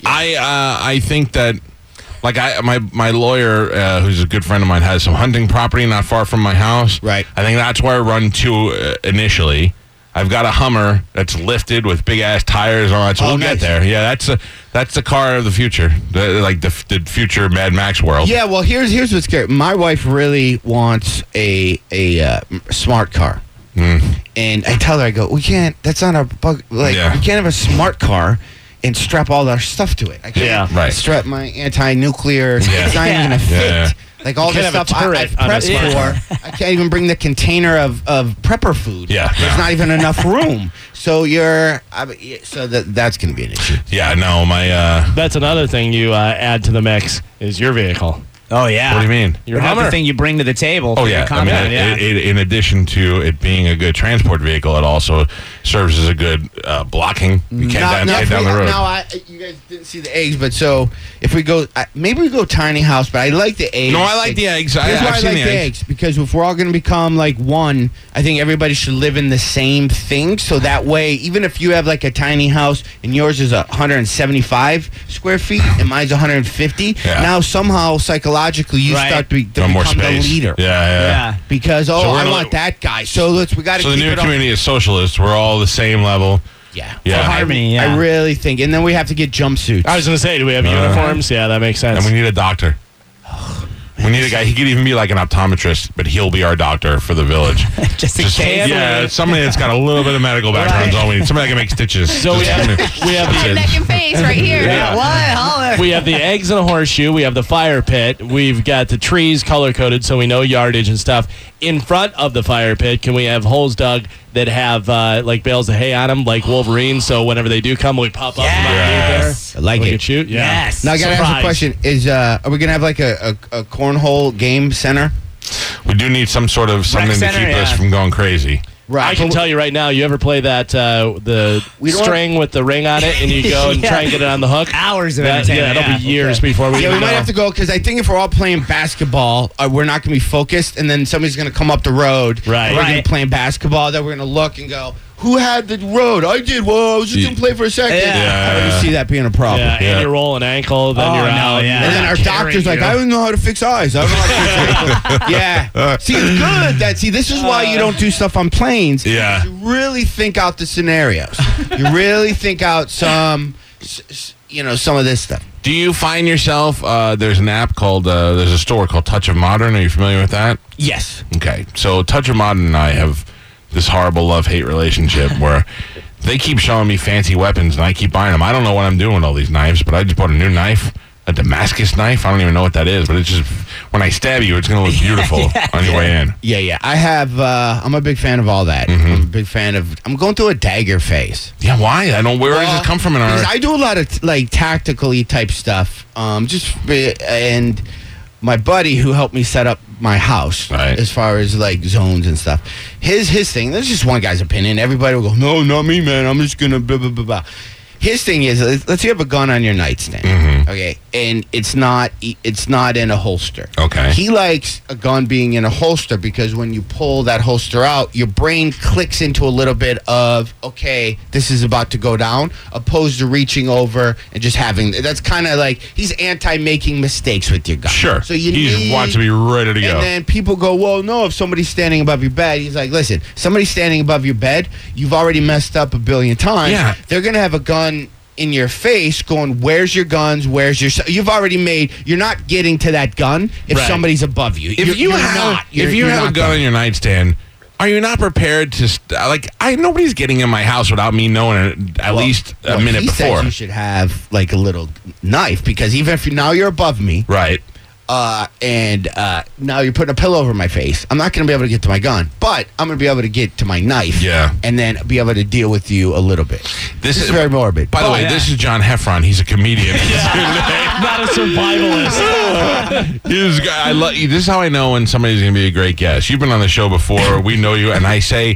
Speaker 2: I think that like my lawyer who's a good friend of mine has some hunting property not far from my house.
Speaker 3: Right.
Speaker 2: I think that's where I run to initially. I've got a Hummer that's lifted with big ass tires and all that, so we'll
Speaker 3: nice.
Speaker 2: get there. Yeah, that's the car of the future, the future Mad Max world.
Speaker 3: Yeah. Well, here's what's scary. My wife really wants a smart car. And I tell her, I go, we can't. That's not a bug. Like
Speaker 2: Yeah.
Speaker 3: we can't have a smart car and strap all our stuff to it. I can't
Speaker 4: Yeah.
Speaker 2: Right.
Speaker 3: strap my anti-nuclear.
Speaker 2: Yeah.
Speaker 3: It's not even gonna fit.
Speaker 2: Yeah.
Speaker 3: Like all
Speaker 4: You
Speaker 3: this
Speaker 4: can't have a
Speaker 3: stuff I've
Speaker 4: turret on a
Speaker 3: prepped
Speaker 4: smart
Speaker 3: for. I can't even bring the container of prepper food.
Speaker 2: Yeah.
Speaker 3: There's not even enough room. So that's gonna be an issue.
Speaker 2: Yeah, no, my.
Speaker 4: That's another thing you add to the mix is your vehicle.
Speaker 6: Oh yeah.
Speaker 2: What do you mean?
Speaker 4: Your
Speaker 6: Another
Speaker 4: Hummer.
Speaker 6: thing you bring to the table.
Speaker 2: Oh
Speaker 6: for
Speaker 2: yeah,
Speaker 6: your combat, yeah.
Speaker 2: in addition to it being a good transport vehicle, it also serves as a good blocking. You can't get down the road.
Speaker 3: Now, you guys didn't see the eggs, but so if we go, maybe we go tiny house. But I like the eggs.
Speaker 2: No, I like the eggs.
Speaker 3: Here's why
Speaker 2: I've
Speaker 3: I
Speaker 2: seen
Speaker 3: like
Speaker 2: the
Speaker 3: the
Speaker 2: eggs.
Speaker 3: eggs because if we're all going to become like one, I think everybody should live in the same thing. So that way, even if you have like a tiny house and yours is 175 square feet and mine's 150,
Speaker 2: Yeah.
Speaker 3: now somehow psychologically you
Speaker 6: Right.
Speaker 3: start to
Speaker 2: Got more
Speaker 3: become the
Speaker 2: space.
Speaker 3: leader.
Speaker 2: Yeah.
Speaker 3: Because
Speaker 2: So we're
Speaker 3: I
Speaker 2: gonna-
Speaker 3: want that guy. So we got to
Speaker 2: So
Speaker 3: keep
Speaker 2: the new
Speaker 3: it all.
Speaker 2: community is socialist. We're all the same level.
Speaker 3: Yeah.
Speaker 2: Yeah.
Speaker 6: Harmony, yeah.
Speaker 3: I really think, and then we have to get jumpsuits.
Speaker 4: I was going to say, do we have uniforms? Yeah, that makes sense.
Speaker 2: And we need a doctor. We need a guy. He could even be like an optometrist, but he'll be our doctor for the village.
Speaker 6: Just in case.
Speaker 2: Yeah, somebody that's got a little bit of medical background. Right. We need somebody that can make stitches.
Speaker 4: So we have
Speaker 7: neck and face right here.
Speaker 4: Yeah.
Speaker 7: What?
Speaker 4: we have the eggs in a horseshoe. We have the fire pit. We've got the trees color coded so we know yardage and stuff. In front of the fire pit, can we have holes dug that have like bales of hay on them, like Wolverine? So whenever they do come, we pop up
Speaker 6: Yes.
Speaker 4: there.
Speaker 3: I like
Speaker 4: we
Speaker 3: it.
Speaker 4: can shoot. Yeah.
Speaker 6: Yes.
Speaker 3: Now I gotta ask a
Speaker 4: Surprise.
Speaker 3: question: are we gonna have like a cornhole game center?
Speaker 2: We do need some sort of something
Speaker 6: center,
Speaker 2: to keep us
Speaker 6: yeah.
Speaker 2: from going crazy.
Speaker 3: Right.
Speaker 4: I can tell you right now, you ever play that the
Speaker 3: We don't-
Speaker 4: string with the ring on it, and you go and
Speaker 6: Yeah.
Speaker 4: try and get it on the hook?
Speaker 6: Hours of
Speaker 4: That,
Speaker 6: entertainment.
Speaker 4: it'll be years before we
Speaker 3: Yeah, we
Speaker 4: even
Speaker 3: might
Speaker 4: know.
Speaker 3: have to go because I think if we're all playing basketball, we're not going to be focused, and then somebody's going to come up the road.
Speaker 4: Right.
Speaker 3: and we're going to
Speaker 6: Right.
Speaker 3: be playing basketball. Then we're going to look and go, "Who had the road? I did. Well, I was just going to play for a second.
Speaker 6: Yeah.
Speaker 3: I already see that being a problem.
Speaker 4: Yeah,
Speaker 2: Yeah.
Speaker 4: and you roll an ankle, then
Speaker 6: Oh,
Speaker 4: you're
Speaker 6: no,
Speaker 4: out.
Speaker 6: yeah.
Speaker 3: And then our
Speaker 6: Carrying
Speaker 3: doctor's like,
Speaker 6: you.
Speaker 3: I don't know how to fix eyes. I don't know how to fix Yeah. See, it's good that, this is why you don't do stuff on planes.
Speaker 2: Yeah.
Speaker 3: You really think out the scenarios. You really think out some of this stuff.
Speaker 2: Do you find yourself, there's an app called, there's a store called Touch of Modern. Are you familiar with that?
Speaker 3: Yes.
Speaker 2: Okay, so Touch of Modern and I have this horrible love-hate relationship where they keep showing me fancy weapons and I keep buying them. I don't know what I'm doing with all these knives, but I just bought a new knife, a Damascus knife. I don't even know what that is, but it's just, when I stab you, it's going to look beautiful on your way in.
Speaker 3: Yeah. I have, I'm a big fan of all that. I'm a big fan of, I'm going through a dagger phase.
Speaker 2: Yeah, why? Where does it come from in our...
Speaker 3: Because I do a lot of tactically type stuff. And my buddy who helped me set up my house,
Speaker 2: Right.
Speaker 3: as far as like zones and stuff, his thing. This is just one guy's opinion. Everybody will go, no, not me, man. I'm just gonna blah blah blah blah. His thing is, let's say you have a gun on your nightstand, okay, and it's not in a holster.
Speaker 2: Okay.
Speaker 3: He likes a gun being in a holster because when you pull that holster out, your brain clicks into a little bit of, okay, this is about to go down, opposed to reaching over and just having. That's kind of like he's anti-making mistakes with your gun.
Speaker 2: Sure.
Speaker 3: So you
Speaker 2: he just
Speaker 3: need,
Speaker 2: wants to be ready to go.
Speaker 3: and then people go, well, no, if somebody's standing above your bed, he's like, listen, somebody's standing above your bed, you've already messed up a billion times.
Speaker 2: Yeah.
Speaker 3: They're going to have a gun in your face going, where's your guns, where's your... You've already made... You're not getting to that gun if
Speaker 4: Right.
Speaker 3: somebody's above you.
Speaker 2: If you have a gun on your nightstand, are you not prepared to... nobody's getting in my house without me knowing it at least a minute
Speaker 3: he
Speaker 2: before.
Speaker 3: Says you should have like a little knife because even if now you're above me...
Speaker 2: Right.
Speaker 3: And now you're putting a pillow over my face. I'm not going to be able to get to my gun, but I'm going to be able to get to my knife.
Speaker 2: Yeah.
Speaker 3: And then be able to deal with you a little bit. This is very morbid.
Speaker 2: By the way, this is John Heffron. He's a comedian.
Speaker 4: Not a survivalist.
Speaker 2: This is how I know when somebody's going to be a great guest. You've been on the show before. We know you. And I say...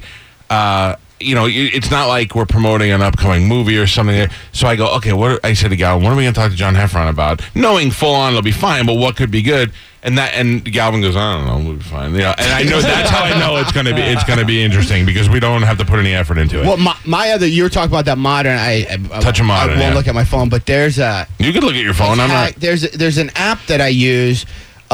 Speaker 2: it's not like we're promoting an upcoming movie or something. So I go, okay, I said to Galvin, what are we going to talk to John Heffron about? Knowing full on it'll be fine, but what could be good? And Galvin goes, I don't know, we'll be fine. And I know that's how I know it's going to be interesting because we don't have to put any effort into it.
Speaker 3: Well, my other, you were talking about that modern.
Speaker 2: Touch of Modern,
Speaker 3: I won't
Speaker 2: yeah.
Speaker 3: look at my phone, but there's a.
Speaker 2: You could look at your phone. I'm not.
Speaker 3: There's an app that I use.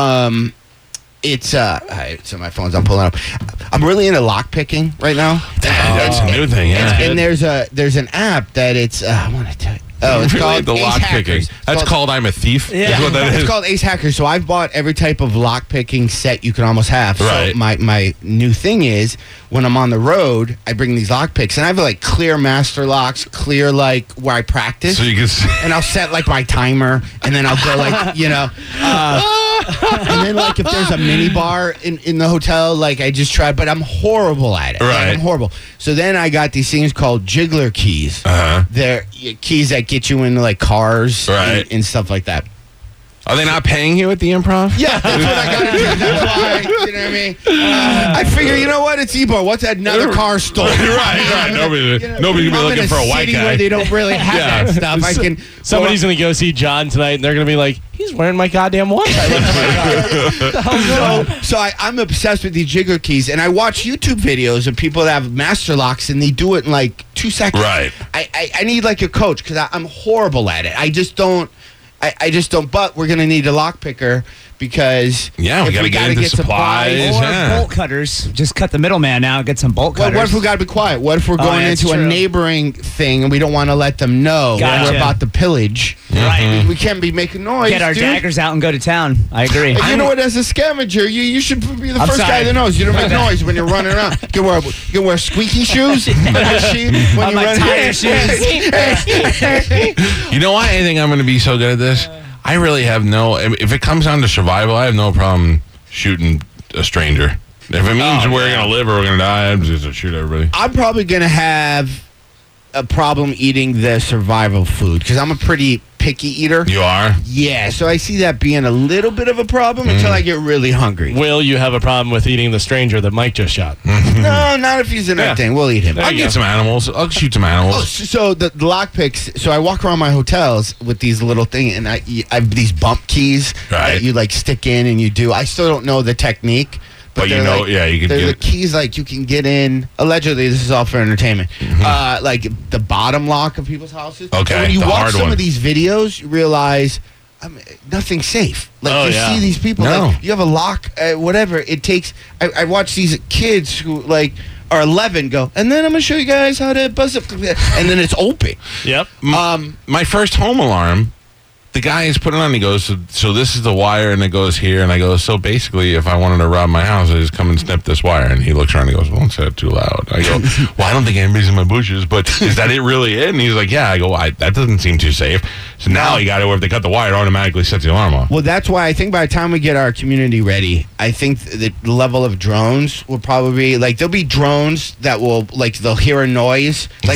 Speaker 3: It's so my phone's I'm pulling up. I'm really into lock picking right now.
Speaker 2: That's a new thing, yeah.
Speaker 3: And there's an app that it's I want to tell you. Oh, it's
Speaker 2: Really,
Speaker 3: called
Speaker 2: the
Speaker 3: Ace
Speaker 2: lock picking.
Speaker 3: Hackers.
Speaker 2: That's called I'm a Thief.
Speaker 6: Yeah.
Speaker 2: Is what that
Speaker 3: It's
Speaker 2: is.
Speaker 3: called Ace Hackers. So I've bought every type of lock picking set you can almost have.
Speaker 2: Right.
Speaker 3: So my new thing is when I'm on the road, I bring these lock picks and I have like clear master locks, clear like where I practice.
Speaker 2: So you can see.
Speaker 3: And I'll set like my timer, and then I'll go like, and then like if there's a mini bar in the hotel, like I just try, but I'm horrible at it. Like,
Speaker 2: Right.
Speaker 3: I'm horrible. So then I got these things called jiggler keys.
Speaker 2: Uh-huh.
Speaker 3: They're keys that get you into like cars
Speaker 2: Right.
Speaker 3: and stuff like that.
Speaker 2: Are they not paying you at the Improv?
Speaker 3: Yeah, that's what I got to do. That's why, you know what I mean? I figure, you know what? It's Ebo. What's that another car stolen?
Speaker 2: right. Nobody's gonna be
Speaker 3: I'm
Speaker 2: looking
Speaker 3: in
Speaker 2: for a white
Speaker 3: city
Speaker 2: guy.
Speaker 3: where they don't really have
Speaker 2: Yeah.
Speaker 3: that stuff. I can.
Speaker 4: Somebody's going to go see John tonight, and they're going to be like, he's wearing my goddamn watch.
Speaker 3: So I'm obsessed with these jigger keys, and I watch YouTube videos of people that have master locks, and they do it in like 2 seconds.
Speaker 2: Right.
Speaker 3: I need like a coach because I'm horrible at it. I just don't. But we're gonna need a lock picker because
Speaker 2: Yeah, we
Speaker 3: if
Speaker 2: gotta get into supplies.
Speaker 6: Or
Speaker 2: Yeah.
Speaker 6: bolt cutters. Just cut the middleman out. Get some bolt
Speaker 3: Well,
Speaker 6: cutters.
Speaker 3: what if we got to be quiet? What if we're going
Speaker 6: yeah, that's
Speaker 3: into a
Speaker 6: true.
Speaker 3: neighboring thing and we don't want to let them know that
Speaker 6: Gotcha.
Speaker 3: we're about to pillage?
Speaker 6: Right.
Speaker 3: We can't be making noise.
Speaker 6: Get our
Speaker 3: dude.
Speaker 6: daggers out and go to town. I agree.
Speaker 3: You know what? As a scavenger, you should be the
Speaker 6: I'm
Speaker 3: first guy
Speaker 6: sorry.
Speaker 3: that knows. You don't make noise when you're running around. You can wear squeaky shoes when
Speaker 6: On my
Speaker 3: you run.
Speaker 6: tire shoes.
Speaker 2: You know why I think I'm going to be so good at this? I really have no. If it comes down to survival, I have no problem shooting a stranger. If it means we're going to live or we're going to die, I'm just going to shoot everybody.
Speaker 3: I'm probably gonna have a problem eating the survival food because I'm a pretty picky eater.
Speaker 2: You are?
Speaker 3: Yeah, so I see that being a little bit of a problem until I get really hungry.
Speaker 4: Will you have a problem with eating the stranger that Mike just shot?
Speaker 3: No, not if he's in our thing. We'll eat him.
Speaker 2: I'll get some animals. I'll shoot some
Speaker 3: Oh,
Speaker 2: animals.
Speaker 3: so the lockpicks. So I walk around my hotels with these little things, and I have these bump keys
Speaker 2: Right.
Speaker 3: that you like stick in, and you do. I still don't know the technique,
Speaker 2: But you
Speaker 3: they're
Speaker 2: know,
Speaker 3: like-
Speaker 2: yeah, you can
Speaker 3: they're
Speaker 2: get
Speaker 3: the
Speaker 2: it.
Speaker 3: keys like you can get in. Allegedly, this is all for entertainment. Like the bottom lock of people's houses.
Speaker 2: Okay,
Speaker 3: And when you
Speaker 2: the
Speaker 3: watch
Speaker 2: hard
Speaker 3: some
Speaker 2: one.
Speaker 3: of these videos, you realize. Nothing's safe. Like
Speaker 4: Oh,
Speaker 3: you
Speaker 4: yeah.
Speaker 3: see these people,
Speaker 2: No.
Speaker 3: like, you have a lock, whatever. It takes. I watch these kids who like are 11 go, and then I'm gonna show you guys how to buzz up, and then it's open.
Speaker 4: Yep.
Speaker 2: My first home alarm, the guy is putting on, he goes, so this is the wire, and it goes here, and I go, so basically, if I wanted to rob my house, I just come and snip this wire, and he looks around and goes, well, don't say it too loud. I go, well, I don't think anybody's in my bushes, but is that it really it? And he's like, yeah. I go, that doesn't seem too safe. So now he got it where if they cut the wire, it automatically sets the alarm off.
Speaker 3: Well, that's why I think by the time we get our community ready, I think the level of drones will probably be like there'll be drones that will like they'll hear a noise. Like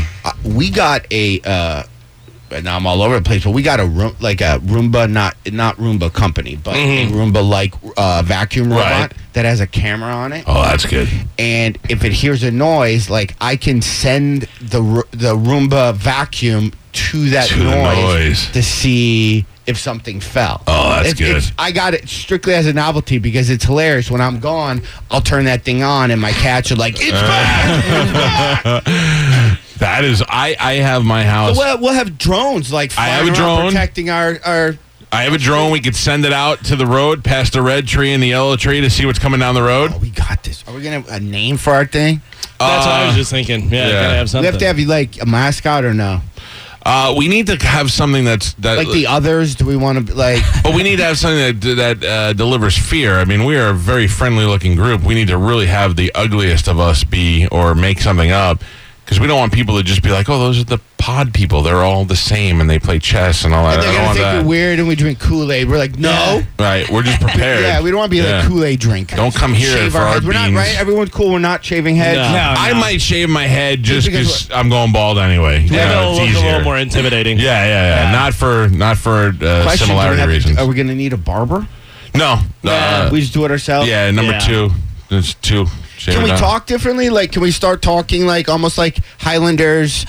Speaker 3: we got a. Now I'm all over the place, but we got a Roomba, not Roomba company, but a Roomba like vacuum robot
Speaker 2: Right.
Speaker 3: that has a camera on it.
Speaker 2: Oh, that's good.
Speaker 3: And if it hears a noise, like I can send the Roomba vacuum to that
Speaker 2: To the noise.
Speaker 3: to see if something fell.
Speaker 2: Oh, that's good.
Speaker 3: I got it strictly as a novelty because it's hilarious. When I'm gone, I'll turn that thing on and my cats are like, it's back! It's back!
Speaker 2: That is, I have my house.
Speaker 3: We'll have drones like
Speaker 2: I have
Speaker 3: flying
Speaker 2: a
Speaker 3: around
Speaker 2: drone.
Speaker 3: protecting our
Speaker 2: I have a drone. We could send it out to the road, past the red tree and the yellow tree to see what's coming down the road.
Speaker 3: Oh, we got this. Are we going to have a name for our thing?
Speaker 4: That's what I was just thinking. Yeah,
Speaker 2: yeah.
Speaker 4: gotta have
Speaker 3: We
Speaker 4: something.
Speaker 3: have to have you like a mascot or no?
Speaker 2: We need to have something that
Speaker 3: Like the others? Do we want to like?
Speaker 2: But we need to have something that delivers fear. I mean, we are a very friendly looking group. We need to really have the ugliest of us be or make something up because we don't want people to just be like, oh, those are the pod people. They're all the same and they play chess and all that.
Speaker 3: And
Speaker 2: I
Speaker 3: they're
Speaker 2: don't
Speaker 3: gonna
Speaker 2: want
Speaker 3: think
Speaker 2: that.
Speaker 3: we're weird and we drink Kool-Aid. We're like, no.
Speaker 2: Right, we're just prepared.
Speaker 3: Yeah, we don't want to be
Speaker 2: Yeah.
Speaker 3: like Kool-Aid drinkers.
Speaker 2: Don't come here
Speaker 3: Shave
Speaker 2: for
Speaker 3: our
Speaker 2: our
Speaker 3: heads. We're not
Speaker 2: beans.
Speaker 3: right. Everyone's cool. We're not shaving heads.
Speaker 4: No.
Speaker 2: I might shave my head just
Speaker 3: because
Speaker 2: because I'm going bald anyway.
Speaker 4: Yeah, it'll
Speaker 2: it's
Speaker 4: look a
Speaker 2: easier.
Speaker 4: little more intimidating.
Speaker 2: Yeah. Not for
Speaker 3: Question,
Speaker 2: similarity
Speaker 3: do we have
Speaker 2: reasons.
Speaker 3: Are we going to need a barber?
Speaker 2: No.
Speaker 3: We just do it ourselves.
Speaker 2: Yeah, number
Speaker 4: Yeah.
Speaker 2: 2. There's 2. Shave
Speaker 3: Can
Speaker 2: it
Speaker 3: we
Speaker 2: down.
Speaker 3: talk differently? Like, can we start talking like almost like Highlanders,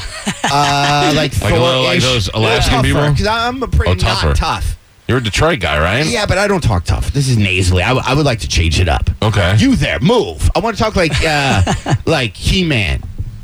Speaker 3: like
Speaker 2: Like a little like
Speaker 3: Thor-ish?
Speaker 2: those Alaskan people?
Speaker 3: Because I'm a pretty
Speaker 2: tougher.
Speaker 3: not tough.
Speaker 2: You're a Detroit guy, right?
Speaker 3: Yeah, but I don't talk tough. This is nasally. I would like to change it up.
Speaker 2: Okay.
Speaker 3: You there? Move. I want to talk like like He-Man.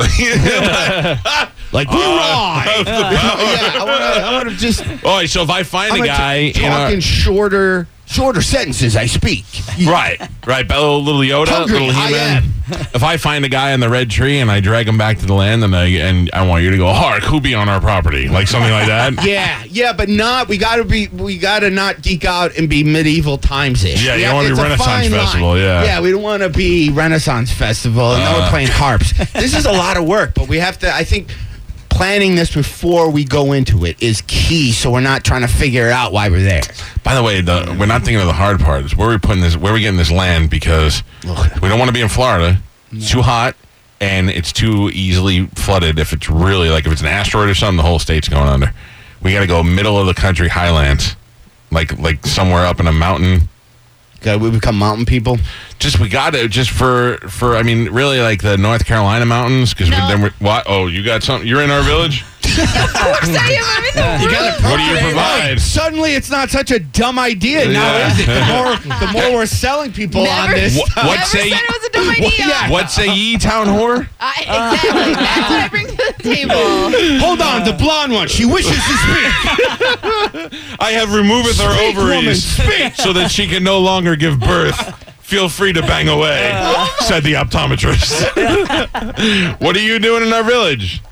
Speaker 3: Like we ride. Yeah, I want to just.
Speaker 2: Oh, so if I find
Speaker 3: I'm
Speaker 2: a guy,
Speaker 3: talking shorter sentences. I speak.
Speaker 2: right, but a little Yoda,
Speaker 3: Hungry,
Speaker 2: little
Speaker 3: I
Speaker 2: He-Man. If I find a guy in the red tree and I drag him back to the land, and I want you to go, Hark, who be on our property, like something like that.
Speaker 3: Yeah, but not. We gotta not geek out and be medieval times ish.
Speaker 2: Yeah, you don't wanna be Renaissance Festival, yeah.
Speaker 3: Yeah, we don't want to be Renaissance Festival, and now we're playing harps. This is a lot of work, but we have to. I think planning this before we go into it is key, so we're not trying to figure out why we're there.
Speaker 2: By the way, we're not thinking of the hard part. Is where we putting this? Where we getting this land? Because we don't want to be in Florida. It's too hot. And it's too easily flooded if it's really, like, if it's an asteroid or something, the whole state's going under. We got to go middle of the country, highlands, like somewhere up in a mountain.
Speaker 3: We become mountain people.
Speaker 2: We got to, just for I mean, really, like the North Carolina mountains, because
Speaker 7: No.
Speaker 2: what? Oh, you got something? You're in our village?
Speaker 7: Of course I am. I'm in the world.
Speaker 2: What do you provide?
Speaker 3: Suddenly, it's not such a dumb idea now,
Speaker 2: Yeah.
Speaker 3: is it? The more we're selling people on
Speaker 7: Never-
Speaker 3: this.
Speaker 2: What
Speaker 7: Never
Speaker 2: say-
Speaker 7: said it was a dumb idea.
Speaker 3: yeah.
Speaker 2: What say ye, town whore?
Speaker 7: Exactly. That's what I bring to the table.
Speaker 3: Hold on, the blonde one. She wishes to speak.
Speaker 2: I have removeth her
Speaker 3: Speak, woman,
Speaker 2: ovaries
Speaker 3: speak.
Speaker 2: so that she can no longer give birth. Feel free to bang away, said the optometrist. What are you doing in our village?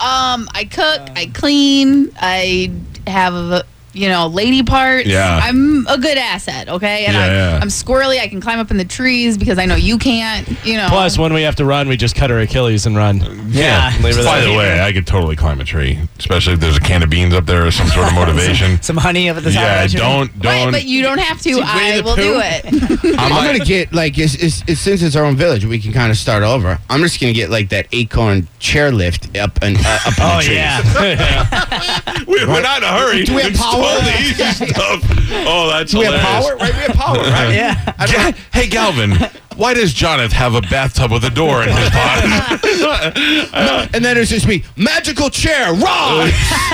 Speaker 7: I cook, I clean, I have lady parts.
Speaker 2: Yeah.
Speaker 7: I'm a good asset, okay? And
Speaker 2: Yeah.
Speaker 7: I'm squirrely. I can climb up in the trees because I know you can't,
Speaker 4: Plus, when we have to run, we just cut our Achilles and run.
Speaker 6: Yeah.
Speaker 4: Leave it
Speaker 2: By
Speaker 4: there.
Speaker 2: the way, I could totally climb a tree, especially if there's a can of beans up there or some sort of motivation.
Speaker 6: Some honey up at the top.
Speaker 2: Yeah,
Speaker 6: of the tree.
Speaker 2: don't.
Speaker 7: Right, but you don't have to. I will do it.
Speaker 3: I'm gonna get like since it's our own village, we can kind of start over. I'm just gonna get like that acorn chairlift up and up in
Speaker 6: Oh
Speaker 3: the trees.
Speaker 6: yeah.
Speaker 2: We're not in a hurry.
Speaker 3: Do we have
Speaker 2: It's
Speaker 3: power?
Speaker 2: all the easy stuff. Oh, that's
Speaker 3: Do we have
Speaker 2: hilarious.
Speaker 3: power? Right? We have power, right?
Speaker 6: Yeah.
Speaker 2: Hey, Galvin, why does Jonathan have a bathtub with a door in his pod?
Speaker 3: And then it's just me, magical chair, rise!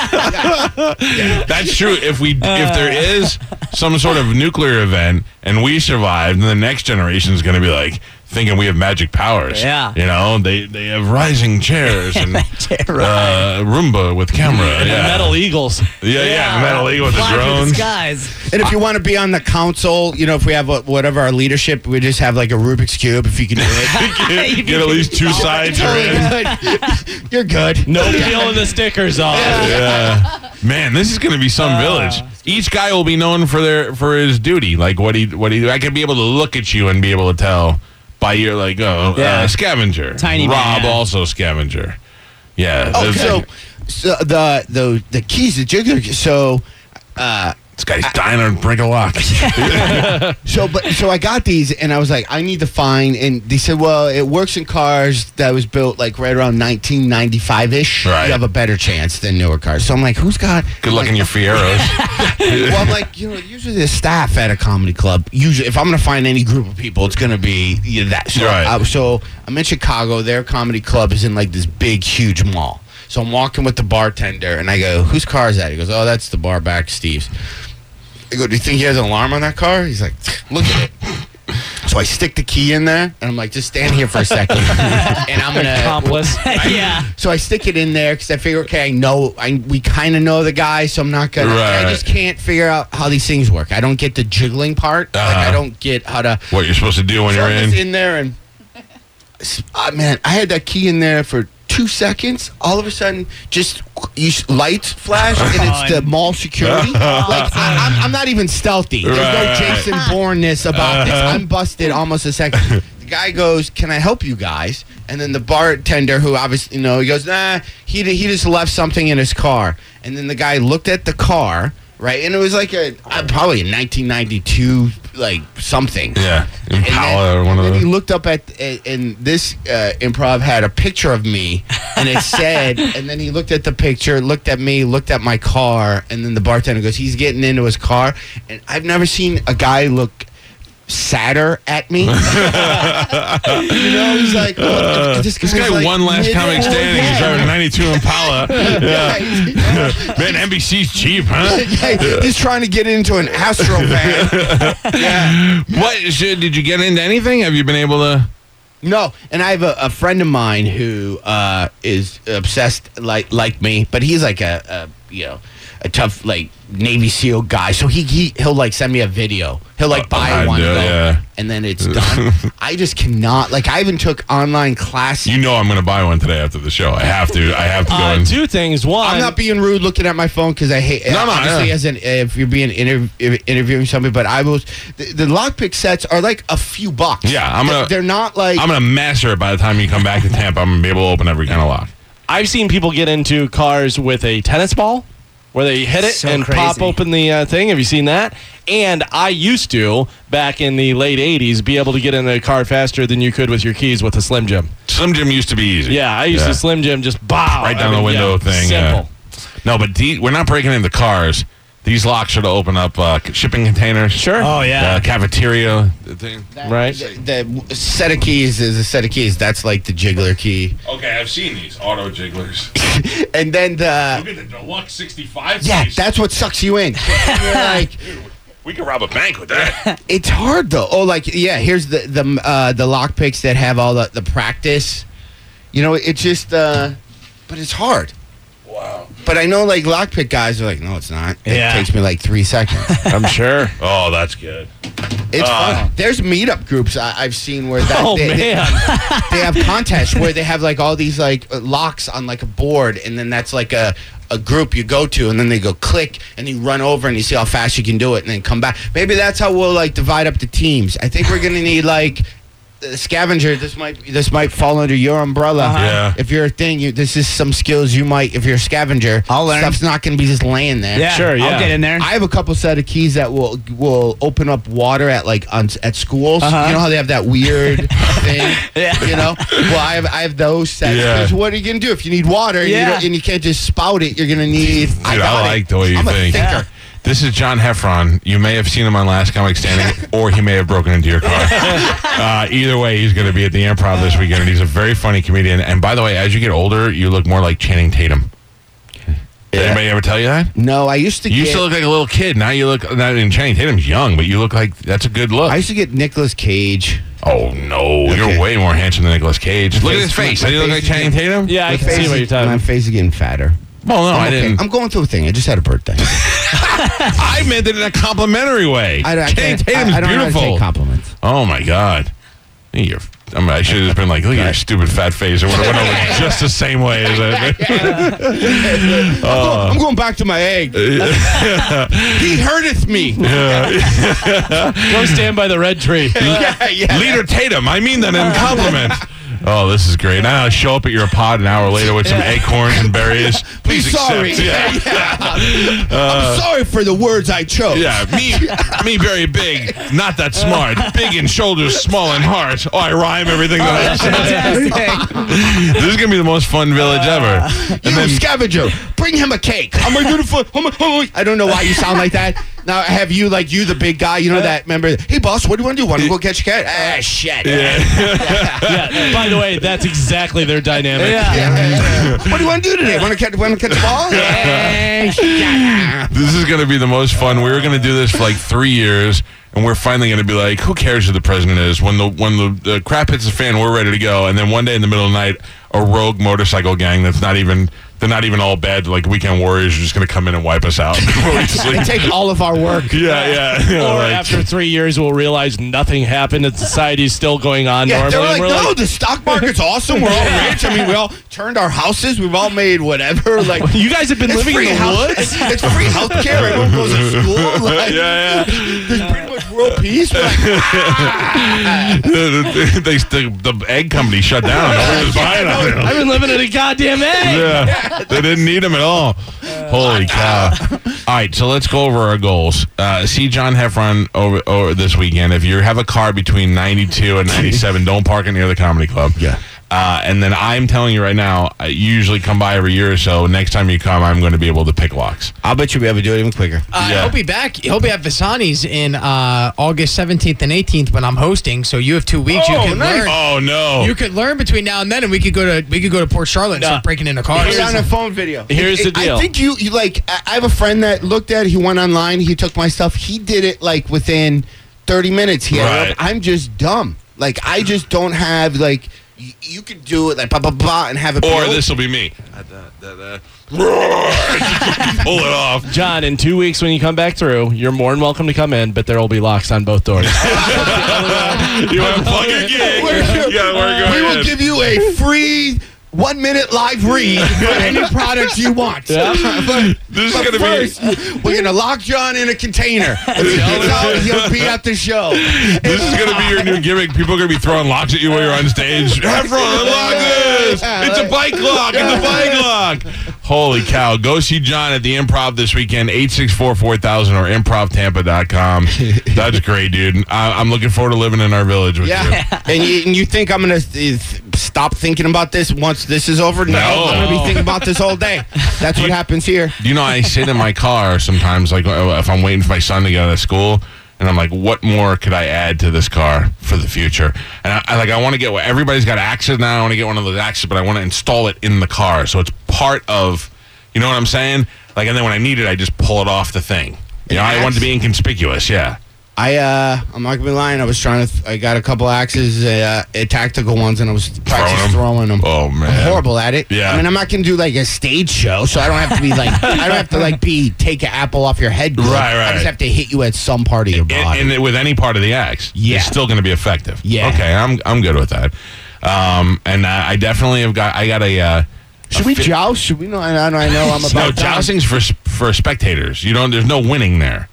Speaker 2: That's true. If there is some sort of nuclear event and we survive, then the next generation is going to be like thinking we have magic powers.
Speaker 6: Yeah.
Speaker 2: You know, they have rising chairs and Roomba with camera. Yeah.
Speaker 4: Metal Eagles.
Speaker 2: Yeah, Metal Eagle with the
Speaker 6: Fly through
Speaker 2: drones.
Speaker 6: the skies.
Speaker 3: And if you want to be on the council, you know, if we have whatever our leadership, we just have like a Rubik's Cube if you can do it.
Speaker 2: Get at least two sides you're in.
Speaker 3: You're good.
Speaker 4: No peeling the stickers off.
Speaker 2: Yeah. Man, this is going to be some village. Each guy will be known for his duty, like what he. I could be able to look at you and be able to tell by your scavenger.
Speaker 6: Tiny
Speaker 2: Rob
Speaker 6: man.
Speaker 2: also scavenger. Yeah.
Speaker 3: Oh,
Speaker 2: there's-
Speaker 3: so the keys, the jiggler. So
Speaker 2: this guy's dying on the brink of lock.
Speaker 3: So I got these and I was like, I need to find, and they said, well, it works in cars that was built like right around 1995-ish.
Speaker 2: Right.
Speaker 3: You have a better chance than newer cars. So I'm like, who's got
Speaker 2: Good luck in your Fieros.
Speaker 3: Well, I'm like, usually the staff at a comedy club, usually if I'm going to find any group of people, it's going to be that. So,
Speaker 2: Right.
Speaker 3: so I'm in Chicago. Their comedy club is in like this big, huge mall. So I'm walking with the bartender, and I go, whose car is that? He goes, oh, that's the bar back, Steve's. I go, do you think he has an alarm on that car? He's like, look at it. So I stick the key in there, and I'm like, just stand here for a second. And I'm going to...
Speaker 4: Accomplice.
Speaker 6: Yeah.
Speaker 3: So I stick it in there because I figure, okay, we kind of know the guy, so I'm not gonna.
Speaker 2: Right.
Speaker 3: I just can't figure out how these things work. I don't get the jiggling part. Like I don't get how to.
Speaker 2: What you're supposed to do when
Speaker 3: So
Speaker 2: you're
Speaker 3: I'm just
Speaker 2: in.
Speaker 3: in there, and man, I had that key in there for 2 seconds. All of a sudden, just lights flash, and it's the mall security. Like I'm not even stealthy. There's no
Speaker 2: Right.
Speaker 3: Jason Bourne-ness about this. I'm busted almost a second. The guy goes, "Can I help you guys?" And then the bartender, who obviously, he goes, "Nah, he just left something in his car." And then the guy looked at the car, right, and it was like probably a 1992 like something.
Speaker 2: Yeah.
Speaker 3: And
Speaker 2: Impala or one of
Speaker 3: then he
Speaker 2: those.
Speaker 3: looked up and this improv had a picture of me, and it said, and then he looked at the picture, looked at me, looked at my car, and then the bartender goes, he's getting into his car, and I've never seen a guy look sadder at me. He's like, this
Speaker 2: Guy
Speaker 3: like
Speaker 2: won last comic standing. He's driving a 92 Impala. Yeah. Man, NBC's cheap, huh?
Speaker 3: He's trying to get into an Astro van.
Speaker 2: Did you get into anything? Have you been able to?
Speaker 3: No, and I have a friend of mine who is obsessed like me, but he's like a tough like Navy SEAL guy. So he'll like send me a video. He'll like buy one, and then it's done. I just cannot. Like I even took online classes.
Speaker 2: You know I'm going to buy one today after the show. I have to go in.
Speaker 4: Two things. One,
Speaker 3: I'm not being rude looking at my phone because I hate.
Speaker 2: No,
Speaker 3: obviously, if you're being interviewing somebody, but I was the lockpick sets are like a few bucks.
Speaker 2: Yeah,
Speaker 3: they're not like.
Speaker 2: I'm going to master it by the time you come back to Tampa. I'm going to be able to open every kind of lock.
Speaker 4: I've seen people get into cars with a tennis ball where they hit it
Speaker 6: So
Speaker 4: and
Speaker 6: crazy.
Speaker 4: pop open the thing. Have you seen that? And I used to, back in the late 80s, be able to get in a car faster than you could with your keys with a Slim Jim.
Speaker 2: Slim Jim used to be easy.
Speaker 4: Yeah, I used to Slim Jim just bow.
Speaker 2: Right down the window thing.
Speaker 4: Simple.
Speaker 2: No, but we're not breaking into cars. These locks should open up shipping containers.
Speaker 4: Sure.
Speaker 6: Oh, yeah.
Speaker 2: Cafeteria thing.
Speaker 4: Right.
Speaker 3: The set of keys is a set of keys. That's like the jiggler key.
Speaker 2: Okay, I've seen these auto jigglers.
Speaker 3: And then
Speaker 2: Look at the Deluxe 65.
Speaker 3: yeah,
Speaker 2: piece.
Speaker 3: that's what sucks you in. You're like,
Speaker 2: We could rob a bank with that.
Speaker 3: it's hard though. Oh, like here's the lock picks that have all the practice. It's just but it's hard.
Speaker 2: Wow.
Speaker 3: But I know like lockpick guys are like, no, it's not. It
Speaker 6: Yeah.
Speaker 3: takes me like 3 seconds.
Speaker 4: I'm sure.
Speaker 2: Oh, that's good.
Speaker 3: It's fun. There's meetup groups I've seen where
Speaker 4: Oh,
Speaker 3: they
Speaker 4: man.
Speaker 3: have contests where they have like all these like locks on like a board, and then that's like a group you go to, and then they go click, and you run over and you see how fast you can do it, and then come back. Maybe that's how we'll like divide up the teams. I think we're gonna need like scavenger. This might fall under your umbrella.
Speaker 2: Yeah.
Speaker 3: If you're a thing, this is some skills you might. If you're a scavenger,
Speaker 6: I'll learn.
Speaker 3: Stuff's not going to be just laying there.
Speaker 6: Yeah,
Speaker 4: Sure, yeah.
Speaker 6: I'll get in there.
Speaker 3: I have a couple set of keys that will open up water at at schools. You know how they have that weird thing.
Speaker 6: Yeah.
Speaker 3: You know. Well, I have those sets.
Speaker 2: Yeah.
Speaker 3: Because what are you gonna do if you need water?
Speaker 6: Yeah.
Speaker 3: And you can't just spout it. You're gonna need.
Speaker 2: Dude, I like the way you
Speaker 3: I'm
Speaker 2: think.
Speaker 3: a thinker.
Speaker 2: This is John Heffron. You may have seen him on Last Comic Standing, or he may have broken into your car. Either way, he's going to be at the Improv this weekend, and he's a very funny comedian. And by the way, as you get older, you look more like Channing Tatum. Did anybody ever tell you that?
Speaker 3: No, I used to.
Speaker 2: You used to look like a little kid. Now you look. And Channing Tatum's young, but you look like that's a good look.
Speaker 3: I used to get Nicolas Cage.
Speaker 2: Oh no, you're way more handsome than Nicolas Cage. Look at his face. Does he look like Channing Tatum?
Speaker 4: Yeah, I can see what you're talking
Speaker 3: My
Speaker 4: about.
Speaker 3: face is getting fatter.
Speaker 2: Well, no, I
Speaker 3: Okay.
Speaker 2: didn't.
Speaker 3: I'm going through a thing. I just had a birthday.
Speaker 2: I meant it in a complimentary way. Channing Tatum's
Speaker 3: I don't know how to
Speaker 2: beautiful.
Speaker 3: take compliments.
Speaker 2: Oh my God. I should have just been like, look at your stupid fat face. It would have went over just the same way as that.
Speaker 3: I'm going back to my egg. He hurteth me.
Speaker 4: Go stand by the red tree.
Speaker 2: Leader Tatum, I mean that in compliment. Oh, this is great. Now I show up at your pod an hour later with some acorns and berries. Please
Speaker 3: Sorry.
Speaker 2: accept.
Speaker 3: I'm sorry for the words I chose.
Speaker 2: Yeah, me very big, not that smart. Big in shoulders, small in heart. Oh, I rhyme everything that I say. This is going to be the most fun village ever.
Speaker 3: You scavenger, bring him a cake. Am I beautiful? I don't know why you sound like that. Now, have you, like, you the big guy, you know that, remember, hey, boss, what do you want to do? Want to go catch a cat? Ah, shit.
Speaker 4: Yeah. By the way, that's exactly their dynamic.
Speaker 3: What do you want to do today? Want to catch a ball?
Speaker 2: This is going to be the most fun. We were going to do this for like 3 years, and we're finally going to be like, who cares who the president is? When the crap hits the fan, we're ready to go. And then one day in the middle of the night, a rogue motorcycle gang they're not even all bad, like weekend warriors, are just going to come in and wipe us out.
Speaker 3: They take all of our work.
Speaker 2: Yeah.
Speaker 4: Or
Speaker 2: Like,
Speaker 4: after 3 years, we'll realize nothing happened and society's still going on
Speaker 3: Yeah,
Speaker 4: normally.
Speaker 3: they're like,
Speaker 4: and we're
Speaker 3: no, the stock market's awesome. We're all rich. I mean, we all turned our houses. We've all made whatever. Like,
Speaker 4: you guys have been living in the woods?
Speaker 3: It's free health care. Everyone goes to school. Like,
Speaker 2: yeah.
Speaker 3: There's pretty much world peace. We're like,
Speaker 2: the egg company shut down. Nobody was buying them.
Speaker 4: I've been living in a goddamn egg.
Speaker 2: Yeah, they didn't need them at all. Holy cow. All right, so let's go over our goals. See John Heffron over this weekend. If you have a car between 92 and 97, don't park it near the comedy club.
Speaker 3: Yeah.
Speaker 2: And then I'm telling you right now, you usually come by every year or so. Next time you come, I'm going to be able to pick locks.
Speaker 3: I'll bet you'll be able to do it even quicker.
Speaker 5: He'll be back. He'll be at Visani's in August 17th and 18th when I'm hosting. So you have 2 weeks. You can learn.
Speaker 2: Oh, no.
Speaker 5: You could learn between now and then, and we could go to Port Charlotte and start breaking into cars.
Speaker 3: Put on a phone video.
Speaker 4: Here's the deal.
Speaker 3: I think you like. I have a friend that looked at it. He went online. He took my stuff. He did it like within 30 minutes. He had it up. I'm just dumb. Like I just don't have like. You could do it like blah blah blah and have it.
Speaker 2: Or
Speaker 3: built.
Speaker 2: this will be me. Pull it off.
Speaker 4: John, in 2 weeks when you come back through, you're more than welcome to come in, but there will be locks on both doors.
Speaker 2: You want to plug your gig? You got to work
Speaker 3: We will give you a free 1 minute live read for any product you want.
Speaker 2: This is going to
Speaker 3: First, we're going to lock John in a container. He'll be at the show.
Speaker 2: This is going to be your new gimmick. People are going to be throwing locks at you while you're on stage. Heffron, unlock this. It's a bike lock. It's a bike lock. Holy cow. Go see John at the Improv this weekend, 864-4000 or improvtampa.com. That's great, dude. I'm looking forward to living in our village with you.
Speaker 3: And you think I'm going to stop thinking about this once this is over? No. I'm going to be thinking about this all day. That's what happens here.
Speaker 2: You know, I sit in my car sometimes, like if I'm waiting for my son to get out of school, and I'm like, what more could I add to this car for the future? And I want to get, everybody's got Axes now. I want to get one of those Axes, but I want to install it in the car. So it's part of, you know what I'm saying? Like, and then when I need it, I just pull it off the thing. You know, I want it to be inconspicuous, yeah.
Speaker 3: I'm not gonna be lying. I got a couple Axes, tactical ones, and I was practicing throwing them.
Speaker 2: Oh man,
Speaker 3: I'm horrible at it.
Speaker 2: Yeah.
Speaker 3: I mean, I'm not gonna do like a stage show, so I don't have to be like, I don't have to like take an apple off your head.
Speaker 2: Right.
Speaker 3: I just have to hit you at some part of your body.
Speaker 2: And with any part of the axe, it's still going to be effective.
Speaker 3: Yeah.
Speaker 2: Okay, I'm good with that. And I definitely have got. I got a.
Speaker 3: Should we joust? Should we know? I know I'm about.
Speaker 2: No, jousting's for spectators. You don't. There's no winning there.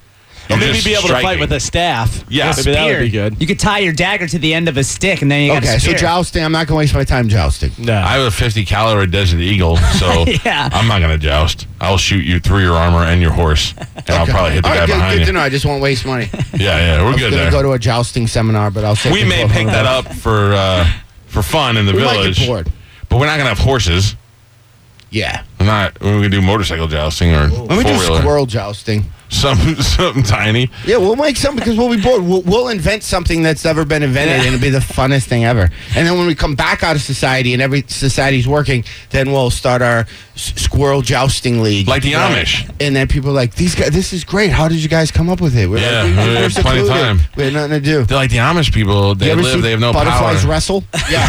Speaker 2: You're
Speaker 4: Maybe
Speaker 2: just
Speaker 4: be able to fight
Speaker 2: striking.
Speaker 4: with a staff.
Speaker 2: Yeah.
Speaker 4: Maybe that would be
Speaker 6: Spear.
Speaker 4: good.
Speaker 6: You could tie your dagger to the end of a stick, and then you got
Speaker 3: Okay,
Speaker 6: a
Speaker 3: so
Speaker 6: spear.
Speaker 3: jousting. I'm not going to waste my time jousting.
Speaker 4: No.
Speaker 2: I have a 50 caliber Desert Eagle, so
Speaker 6: Yeah.
Speaker 2: I'm not going to joust. I'll shoot you through your armor and your horse, and I'll probably hit the
Speaker 3: All
Speaker 2: guy
Speaker 3: right,
Speaker 2: behind
Speaker 3: good
Speaker 2: you.
Speaker 3: to know. I just won't waste money.
Speaker 2: Yeah, we're
Speaker 3: I'm
Speaker 2: good
Speaker 3: going
Speaker 2: there.
Speaker 3: to go to a jousting seminar, but I'll say
Speaker 2: We may pick that up for fun in the
Speaker 3: We might get
Speaker 2: village,
Speaker 3: bored.
Speaker 2: but we're not going to have horses.
Speaker 3: Yeah.
Speaker 2: We're going to do motorcycle jousting or
Speaker 3: Let me do
Speaker 2: four-wheeler.
Speaker 3: squirrel jousting.
Speaker 2: Something tiny.
Speaker 3: Yeah, we'll make something because we'll be bored. We'll invent something that's never been invented, and it'll be the funnest thing ever. And then when we come back out of society and every society's working, then we'll start our squirrel jousting league,
Speaker 2: Like the Amish.
Speaker 3: And then people are like, "These guys, this is great. How did you guys come up with it?" We're
Speaker 2: Yeah,
Speaker 3: like,
Speaker 2: we had plenty of
Speaker 3: secluded.
Speaker 2: time.
Speaker 3: We had nothing to do.
Speaker 2: They're like the Amish people. They
Speaker 3: You ever
Speaker 2: live.
Speaker 3: see
Speaker 2: They have no
Speaker 3: butterflies
Speaker 2: power.
Speaker 3: wrestle?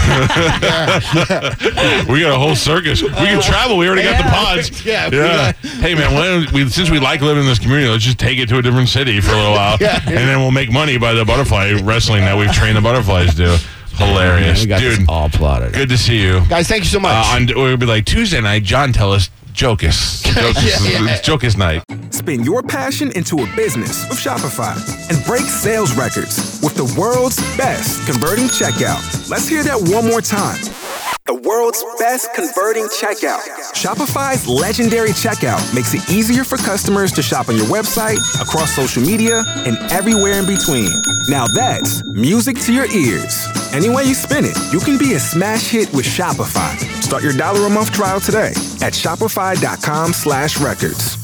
Speaker 3: Yeah.
Speaker 2: We got a whole circus. We can travel. We already got the pods.
Speaker 3: Yeah.
Speaker 2: Hey man, since we like living in this community, let's just take it to a different city for a little while,
Speaker 3: Yeah.
Speaker 2: and then we'll make money by the butterfly wrestling that we've trained the butterflies to. Hilarious,
Speaker 3: We got this
Speaker 2: dude.
Speaker 3: all plotted.
Speaker 2: Good to see you.
Speaker 3: Guys, thank you so much.
Speaker 2: We'll be like Tuesday night. John, tell us Jokus. It's Jokus night.
Speaker 8: Spin your passion into a business with Shopify and break sales records with the world's best converting checkout. Let's hear that one more time. The world's best converting checkout. Shopify's legendary checkout makes it easier for customers to shop on your website, across social media, and everywhere in between. Now that's music to your ears. Any way you spin it, you can be a smash hit with Shopify. Start your $1 a month trial today at shopify.com/records.